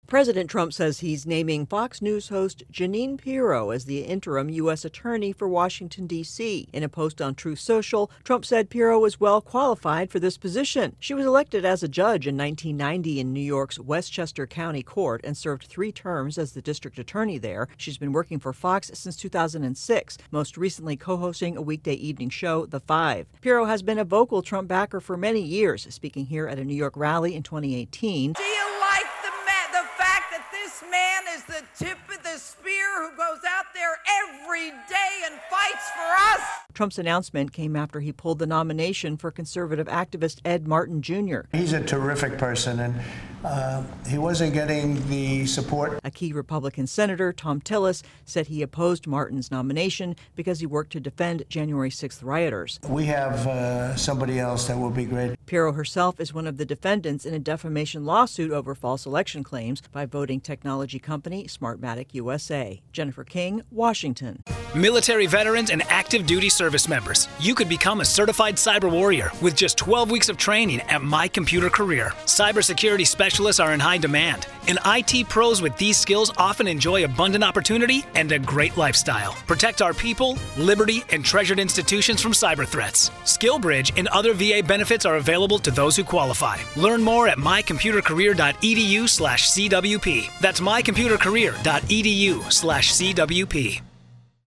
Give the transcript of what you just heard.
President Trump says he's naming Fox News host Jeanine Pirro as the interim U.S. attorney for Washington, D.C. In a post on Truth Social, Trump said Pirro was well qualified for this position. She was elected as a judge in 1990 in New York's Westchester County Court and served 3 terms as the district attorney there. She's been working for Fox since 2006, most recently co-hosting a weekday evening show, The Five. Pirro has been a vocal Trump backer for many years, speaking here at a New York rally in 2018. Do you like the fact that this man is the tip of the spear who goes out there every day and fights for us? Trump's announcement came after he pulled the nomination for conservative activist Ed Martin Jr. He's a terrific person, and he wasn't getting the support. A key Republican senator, Tom Tillis, said he opposed Martin's nomination because he worked to defend January 6th rioters. We have somebody else that will be great. Pirro herself is one of the defendants in a defamation lawsuit over false election claims by voting technology company Smartmatic USA. Jennifer King, Washington. Military veterans and active duty service members, you could become a certified cyber warrior with just 12 weeks of training at My Computer Career. Cybersecurity specialists are in high demand, and IT pros with these skills often enjoy abundant opportunity and a great lifestyle. Protect our people, liberty, and treasured institutions from cyber threats. SkillBridge and other VA benefits are available to those who qualify. Learn more at mycomputercareer.edu/CWP. That's mycomputercareer.edu/CWP.